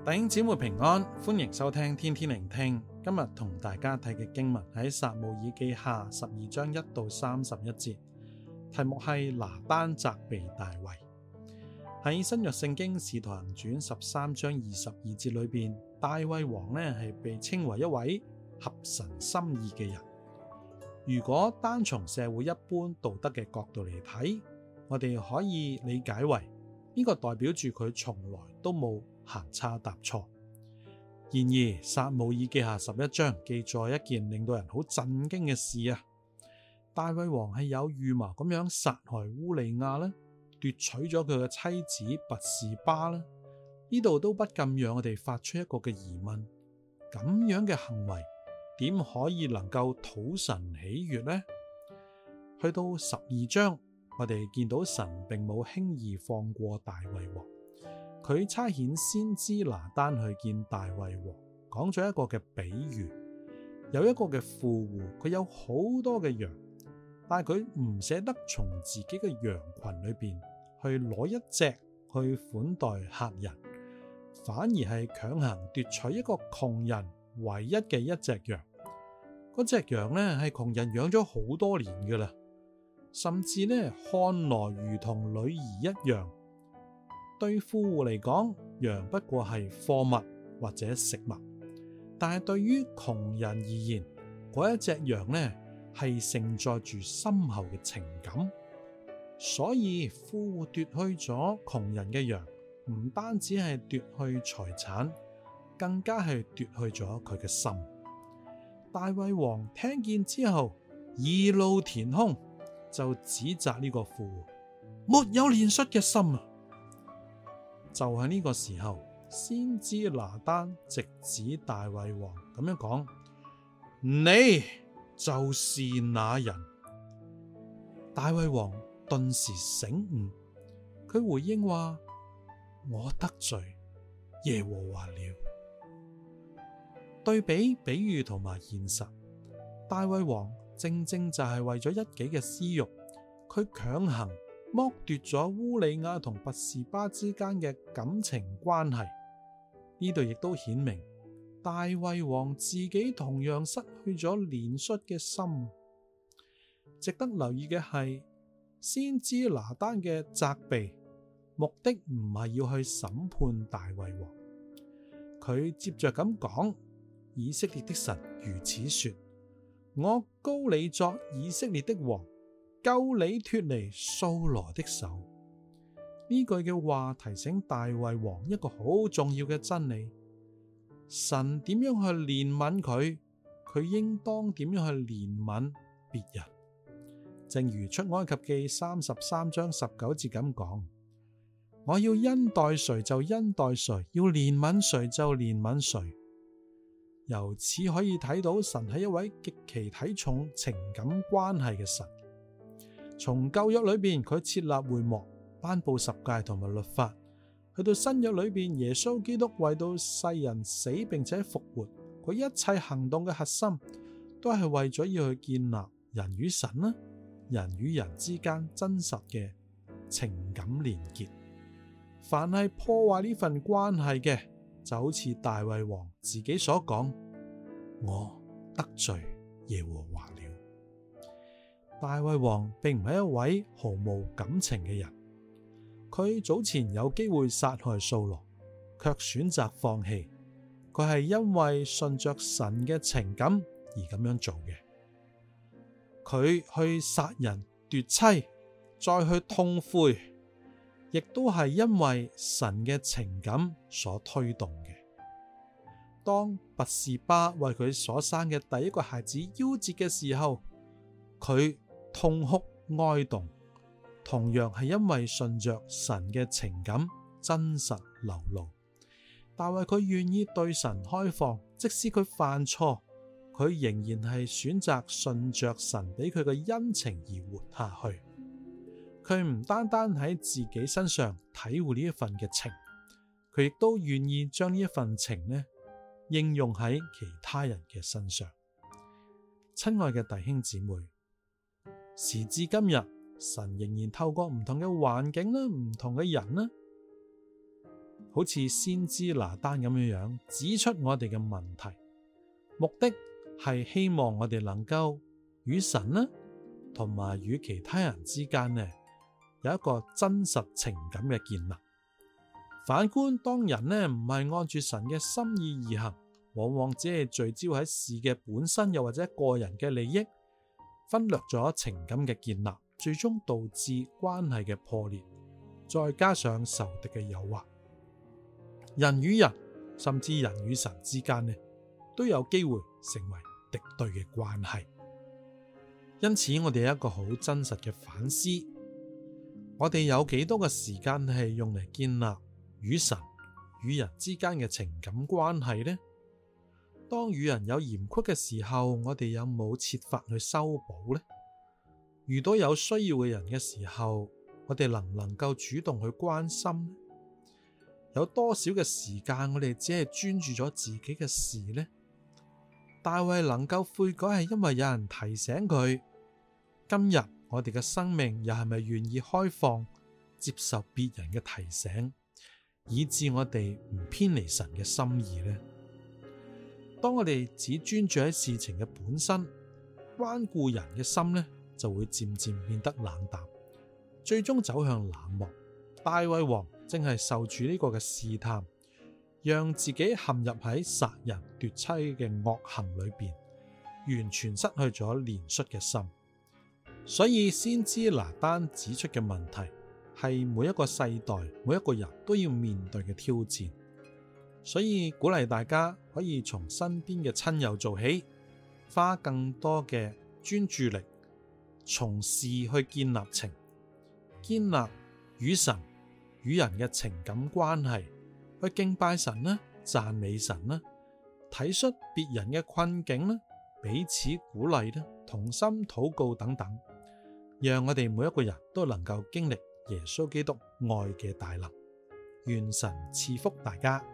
弟兄姊妹平安，歡迎收聽天天聆聽。今日同大家睇嘅經文喺撒母耳記下12章1到31節，題目係拿單責備大衛。喺新約聖經使徒行傳13章22節裏邊，大衛王係被稱為一位合神心意嘅人。如果單從社會一般道德嘅角度嚟睇，我哋可以理解為呢個代表住佢從來都冇行差踏錯。然而撒母耳記下11章記載一件令到人好震驚嘅事啊！大衛王係有預謀咁樣殺害烏利亞啦，奪取咗佢嘅妻子拔示巴啦。呢度都不禁讓我哋發出一個嘅疑問：咁樣嘅行為點可以能夠討神喜悅呢？去到12章，我哋見到神並冇輕易放過大衛王。佢差遣先知拿單去見大衛王，講咗一個嘅比喻。有一個嘅富戶，佢有好多嘅羊，但係佢唔捨得從自己嘅羊群裏邊去攞一隻去款待客人，反而係強行奪取一個窮人唯一嘅一隻羊。嗰隻羊係窮人養咗好多年㗎啦，甚至看來如同女兒一樣。對富戶嚟講，羊不過係貨物或者食物，但係對於窮人而言，嗰一隻羊係承載住深厚嘅情感。所以富戶奪去咗窮人嘅羊，唔單止係奪去財產，更加係奪去咗佢嘅心。大衛王聽見之後，義怒填胸，就指責呢個富戶沒有憐恤嘅心啊！就喺呢個時候，先知拿單直指大衛王咁樣講：你就是那人。大衛王頓時醒悟，佢回應話：我得罪耶和華了。對比比喻同埋現實，大衛王正正就係為咗一己嘅私欲，佢強行剝奪咗烏利亞同拔示巴之間嘅感情關係。呢度亦都顯明大衛王自己同樣失去咗憐恤嘅心。值得留意嘅係，先知拿單嘅責備目的唔係要去審判大衛王，佢接着咁講：以色列的神如此說，我膏你作以色列的王，救你脫離掃羅的手。呢句嘅話提醒大衛王一個好重要嘅真理：神點樣去憐憫佢，佢應當點樣去憐憫別人。正如出埃及記33章19節咁講：我要恩待誰就恩待誰，要憐憫誰就憐憫誰。由此可以睇到神係一位極其睇重情感關係嘅神。從舊約裏邊佢設立會幕，頒布十誡同埋律法，去到新約裏邊耶穌基督為到世人死並且復活，佢一切行動嘅核心都係為咗要去建立人與神啦、人與人之間真實嘅情感連結。凡係破壞呢份關係嘅，就好似大衛王自己所講：我得罪耶和華了。大衛王並唔係一位毫無感情嘅人，佢早前有機會殺害掃羅，卻選擇放棄。佢係因為順着神嘅情感而咁樣做嘅。佢去殺人奪妻，再去痛悔，亦都係因為神嘅情感所推動嘅。當拔示巴為佢所生嘅第一個孩子夭折嘅時候，佢痛哭哀慟，同樣係因為順着神嘅情感真實流露。大衛佢願意對神開放，即使佢犯錯，佢仍然係選擇順着神俾佢嘅恩情而活下去。佢唔單單喺自己身上體會呢一份嘅情，佢亦都願意將呢一份情應用喺其他人嘅身上。親愛嘅弟兄姊妹，時至今日，神仍然透過唔同嘅環境啦、唔同嘅人啦， 好似先知拿單咁樣指出我哋嘅問題，目的係希望我哋能夠與神呢，同埋與其他人之間呢，有一個真實情感嘅建立。反觀當人呢唔係按住神嘅心意而行，往往只係聚焦喺事嘅本身，又或者個人嘅利益，忽略咗情感嘅建立，最終導致關係嘅破裂，再加上仇敵嘅誘惑，人與人甚至人與神之間呢，都有機會成為敵對嘅關係。因此我哋有一個好真實嘅反思，我哋有幾多嘅時間係用嚟建立與神與人之間嘅情感關係呢？當與人有嫌隙嘅時候，我哋有冇設法去修補呢？遇到有需要嘅人嘅時候，我哋能唔能夠主動去關心呢？有多少嘅時間我哋只係專注咗自己嘅事呢？大衛能夠悔改係因為有人提醒佢，今日我哋嘅生命又係咪願意開放接受別人嘅提醒，以致我哋唔偏離神嘅心意呢？當我哋只專注喺事情嘅本身，關顧人嘅心呢，就會漸漸變得冷淡，最終走向冷漠。大衛王正係受住呢個嘅試探，讓自己陷入喺殺人奪妻嘅惡行裏邊，完全失去咗憐恤嘅心。所以先知拿單指出嘅問題係每一個世代每一個人都要面對嘅挑戰，所以鼓勵大家可以從身邊嘅親友做起，花更多嘅專注力從事去建立情，建立與神與人嘅情感關係，去敬拜神啦，讚美神啦，體恤別人嘅困境啦，彼此鼓勵啦，同心禱告等等，讓我哋每一個人都能夠經歷耶穌基督愛嘅大能。願神賜福大家。